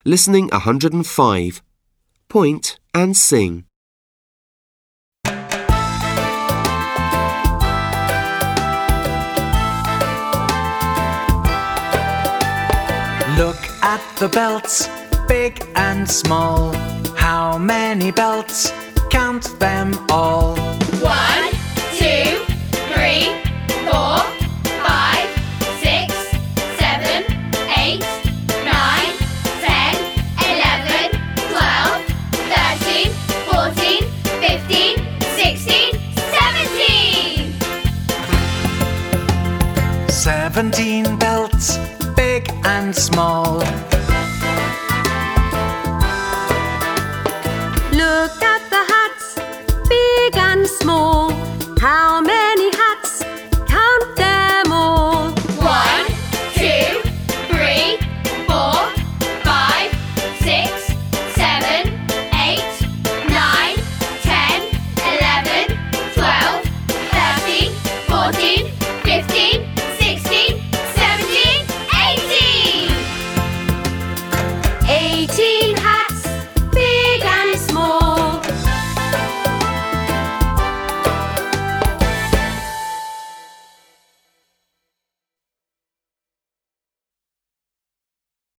Listening 105. Point and sing. Look at the belts, big and small. How many belts? Count them all. 1, 2, 3, 4, 5, 6, 7, 8, 9, 10, 11, 12, 13, 14, 15, 16, 17. 17 belts, big and small. Look at the hats, big and small. How many hats? Count them all. 1, 2, 3, 4, 5, 6, 7, 8, 9, 10, 11, 12, 13, 14, 15, 16, 17, 18. 18